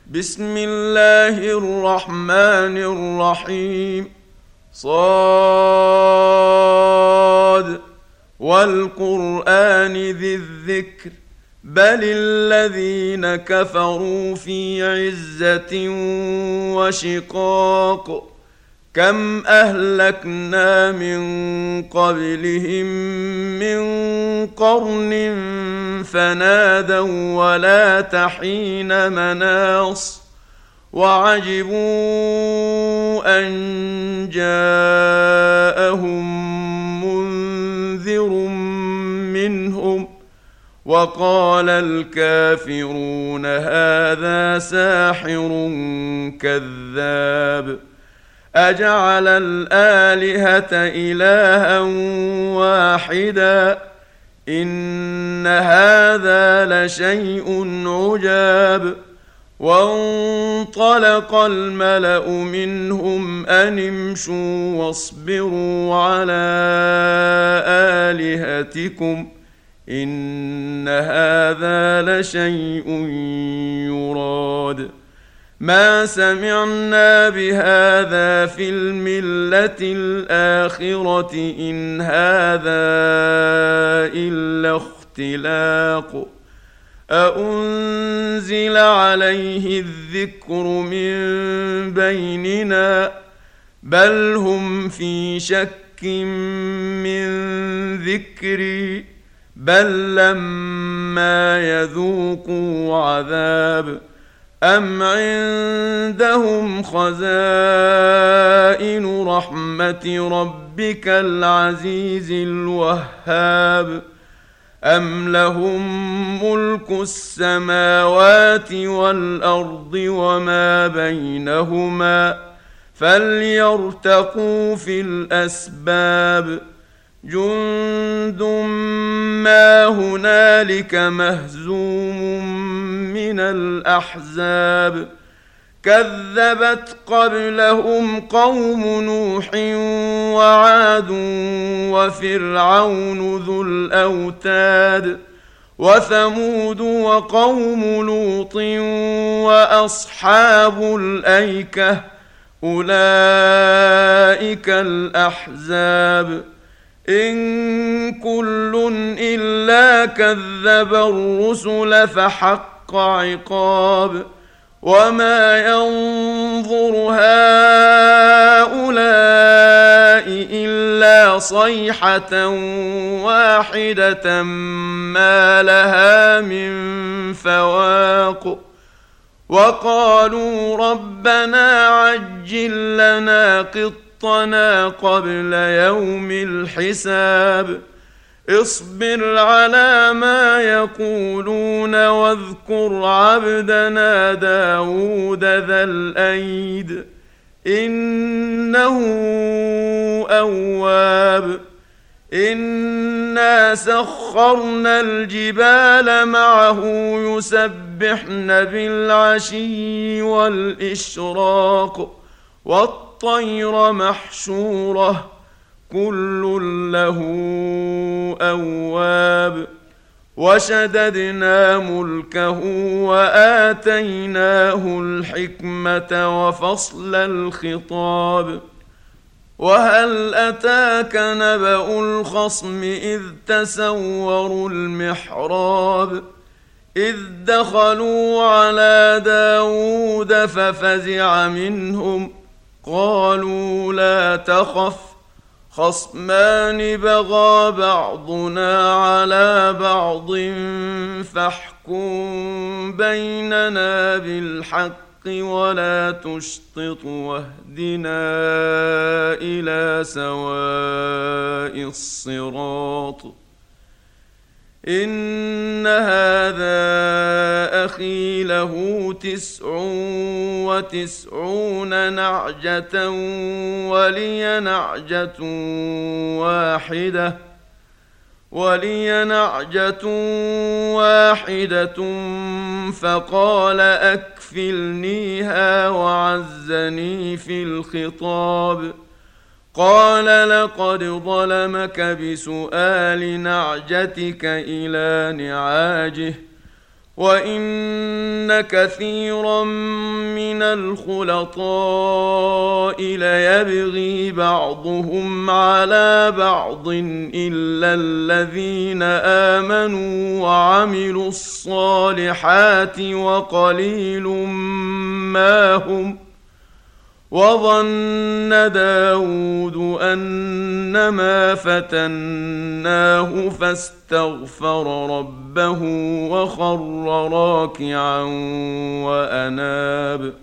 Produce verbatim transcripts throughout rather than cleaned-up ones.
بسم الله الرحمن الرحيم. صاد والقرآن ذي الذكر بل الذين كفروا في عزة وشقاق كم أهلكنا من قبلهم من قرن فنادوا ولا تحين مناص وعجبوا أن جاءهم منذر منهم وقال الكافرون هذا ساحر كذاب أجعل الآلهة إلها واحدا إن هذا لشيء عجاب. وانطلق الملأ منهم أن امشوا واصبروا على آلهتكم إن هذا لشيء يراد ما سمعنا بهذا في الملة الآخرة إن هذا إلا اختلاق أأنزل عليه الذكر من بيننا بل هم في شك من ذكري بل لما يذوقوا عذاب أم عندهم خزائن رحمة ربك العزيز الوهاب أم لهم ملك السماوات والأرض وما بينهما فليرتقوا في الأسباب جند ما هنالك مهزوم من الأحزاب كذبت قبلهم قوم نوح وعاد وفرعون ذو الأوتاد وثمود وقوم لوط وأصحاب الأيكة أولئك الأحزاب إن كل إلا كذب الرسل فحق عقاب وما ينظر هؤلاء إلا صيحة واحدة ما لها من فواق وقالوا ربنا عجل لنا قطنا قبل يوم الحساب اصبر على ما يقولون واذكر عبدنا داود ذا الأيد إنه أواب إنا سخرنا الجبال معه يسبحن بالعشي والإشراق والطير محشورة كل له أواب وشددنا ملكه وآتيناه الحكمة وفصل الخطاب وهل أتاك نبأ الخصم إذ تسوروا المحراب إذ دخلوا على داود ففزع منهم قالوا لا تخف خصمان بغى بعضنا على بعض فاحكم بيننا بالحق ولا تشطط واهدنا إلى سواء الصراط إن هذا أخي له تسع وتسعون نعجة ولي نعجة واحدة ولي نعجة واحدة فقال أكفلنيها وعزني في الخطاب قال لقد ظلمك بسؤال نعجتك إلى نعاجه وإن كثيرا من الخلطاء ليبغي بعضهم على بعض إلا الذين آمنوا وعملوا الصالحات وقليل ما هم. وظن داود أنما فتناه فاستغفر ربه وخر راكعا وأناب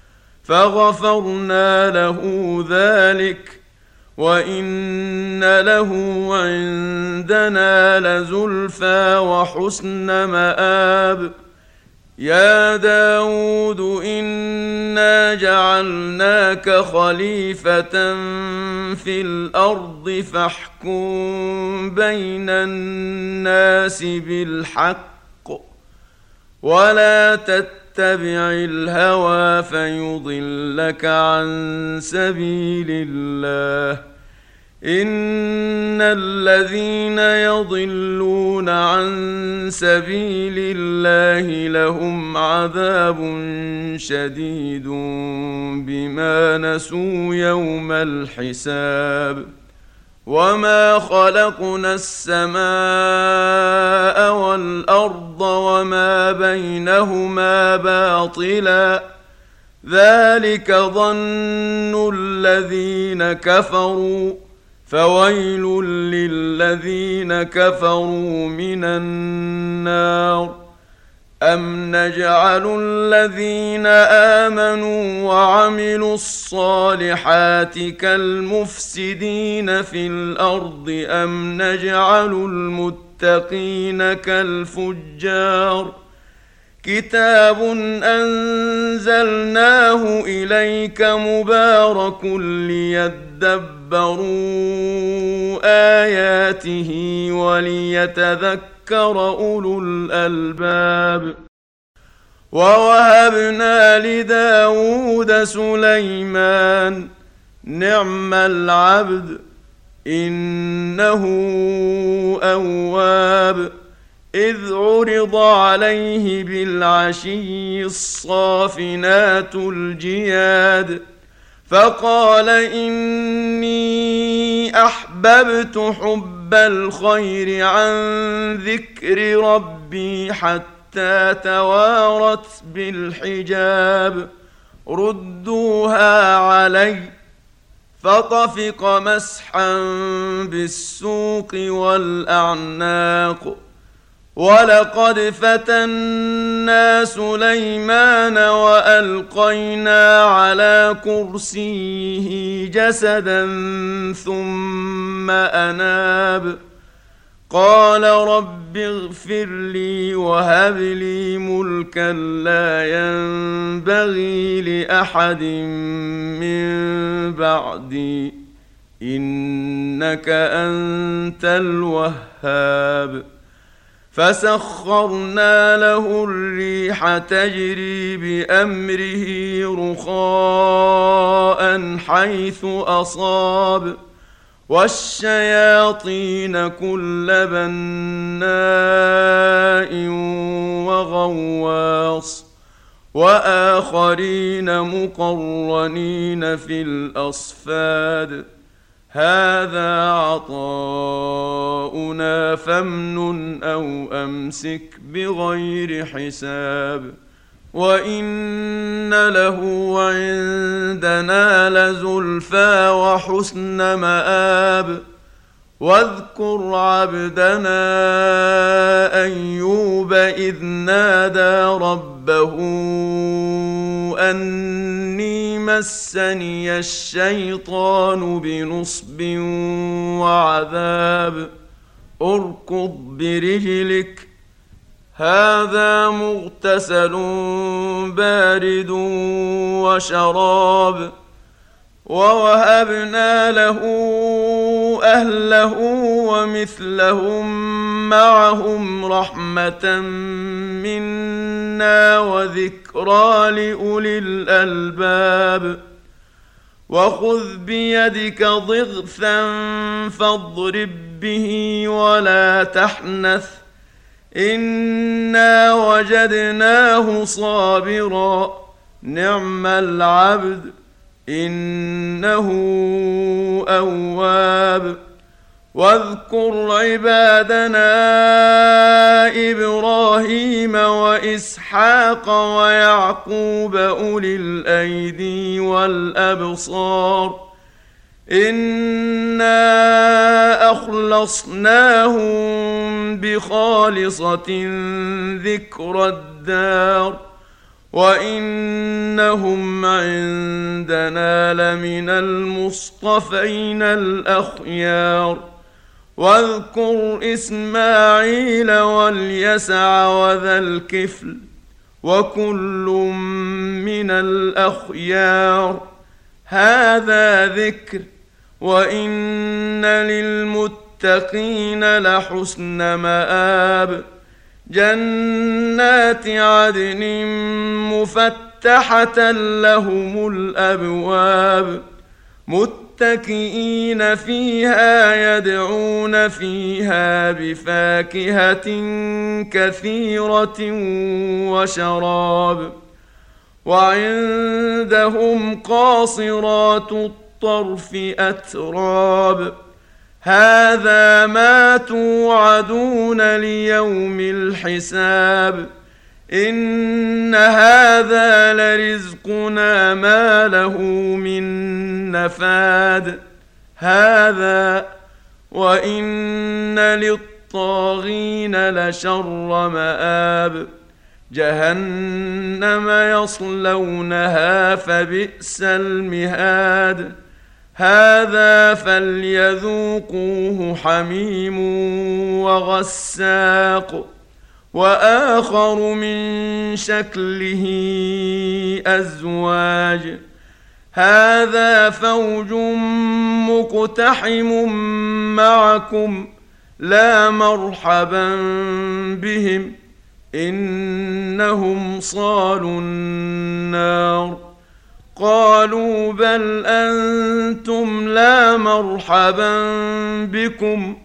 فغفرنا له ذلك وإن له عندنا لزلفى وحسن مآب. يا داود إنا جعلناك خليفة في الأرض فاحكم بين الناس بالحق ولا تتبع الهوى فيضلك عن سبيل الله. إن الذين يضلون عن سبيل الله لهم عذاب شديد بما نسوا يوم الحساب. وما خلقنا السماء والأرض وما بينهما باطلا ذلك ظن الذين كفروا فويل للذين كفروا من النار. أم نجعل الذين آمنوا وعملوا الصالحات كالمفسدين في الأرض أم نجعل المتقين كالفجار. كتاب أنزلناه إليك مبارك ليدبروا آياته وليتذكر أولو الألباب. ووهبنا لداود سليمان نعم العبد إنه أواب. إذ عرض عليه بالعشي الصافنات الجياد فقال إني أحببت حب الخير عن ذكر ربي حتى توارت بالحجاب ردوها علي فطفق مسحا بالسوق والأعناق. ولقد فتنا سليمان وألقينا على كرسيه جسدا ثم أناب قال رب اغفر لي وهب لي ملكا لا ينبغي لأحد من بعدي إنك أنت الوهاب. فسخرنا له الريح تجري بأمره رخاء حيث أصاب والشياطين كل بناء وغواص وآخرين مقرنين في الأصفاد. هذا عطاؤنا فامنن أو أمسك بغير حساب. وإن له عندنا لزلفى وحسن مآب. واذكر عبدنا أيوب إذ نادى ربه أني مسني الشيطان بنصب وعذاب اركض برجلك هذا مغتسل بارد وشراب. ووهبنا له أهله ومثلهم معهم رحمة منا وذكرى لأولي الألباب. وخذ بيدك ضغثا فاضرب به ولا تحنث إنا وجدناه صابرا نعم العبد إنه أواب. واذكر عبادنا إبراهيم وإسحاق ويعقوب أولي الأيدي والأبصار إنا أخلصناهم بخالصة ذكر الدار وإنهم عندنا لمن المصطفين الأخيار. واذكر إسماعيل واليسع وذا الكفل وكل من الأخيار هذا ذكر وإن للمتقين لحسن مآب. جنات عدن مفتحة لهم الأبواب متكئين فيها يدعون فيها بفاكهة كثيرة وشراب. وعندهم قاصرات الطرف أتراب هذا ما توعدون ليوم الحساب إن هذا لرزقنا ما له من نفاد هذا وإن للطاغين لشر مآب. جهنم يصلونها فبئس المهاد هذا فليذوقوه حميم وغساق وآخر من شكله أزواج هذا فوج مقتحم معكم لا مرحبا بهم إنهم صالوا النار. قالوا بل أنتم لا مرحبا بكم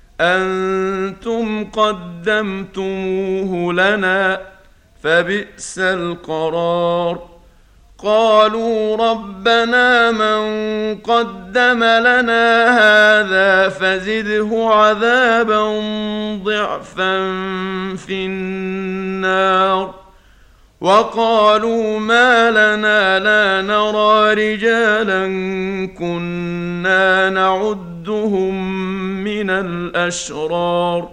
أنتم قدمتموه لنا فبئس القرار. قالوا ربنا من قدم لنا هذا فزده عذابا ضعفا في النار. وقالوا ما لنا لا نرى رجالا كنا نعدهم من الأشرار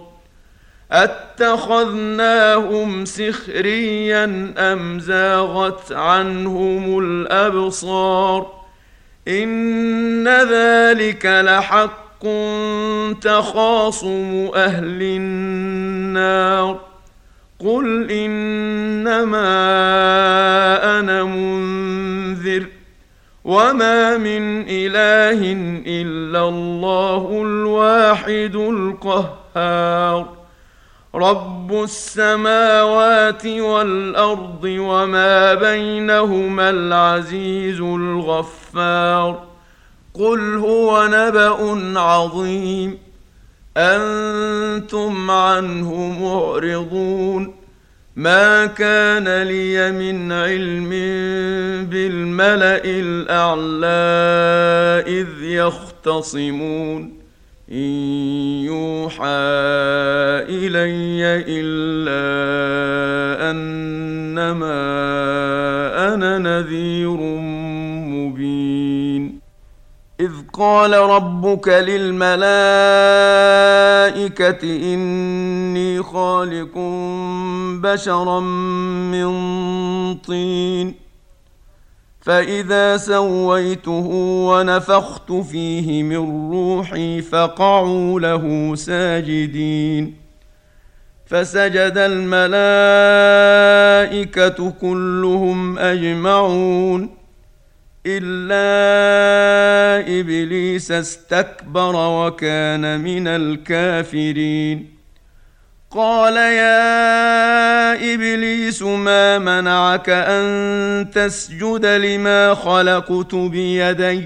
أتخذناهم سخريا أم زاغت عنهم الأبصار إن ذلك لحق تخاصم أهل النار. قل إنما أنا منذر وما من إله إلا الله الواحد القهار رب السماوات والأرض وما بينهما العزيز الغفار. قل هو نبأ عظيم أنتم عنه معرضون. ما كان لي من علم بالملأ الأعلى إذ يختصمون إن يوحى إلي إلا أنما أنا نذير مبين. إذ قال ربك للملائكة إني خالق بشرا من طين فإذا سويته ونفخت فيه من روحي فقعوا له ساجدين. فسجد الملائكة كلهم أجمعون إلا إبليس استكبر وكان من الكافرين. قال يا إبليس ما منعك أن تسجد لما خلقت بيدي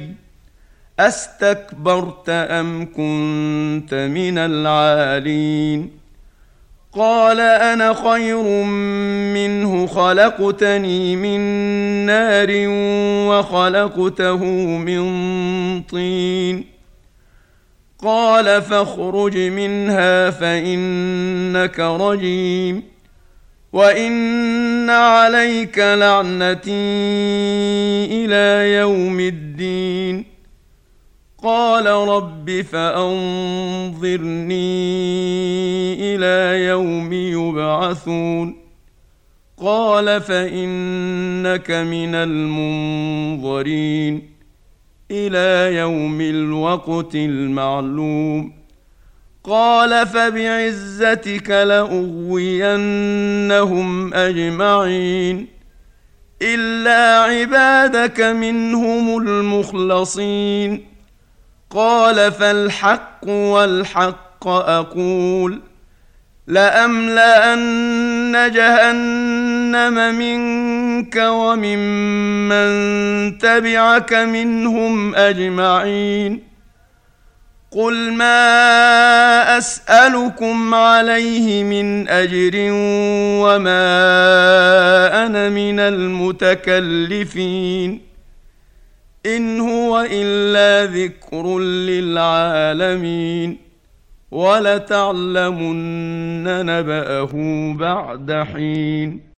أستكبرت أم كنت من العالين. قال أنا خير منه خلقتني من نار وخلقته من طين قال فاخرج منها فإنك رجيم وإن عليك لعنتي إلى يوم الدين قال رب فأنظرني إلى يوم يبعثون قال فإنك من المنظرين إلى يوم الوقت المعلوم قال فبعزتك لأغوينهم أجمعين إلا عبادك منهم المخلصين قال فالحق والحق أقول لأملأن جهنم منك وممن تبعك منهم أجمعين قل ما أسألكم عليه من أجر وما أنا من المتكلفين إن هو إلا ذكر للعالمين ولتعلمن نبأه بعد حين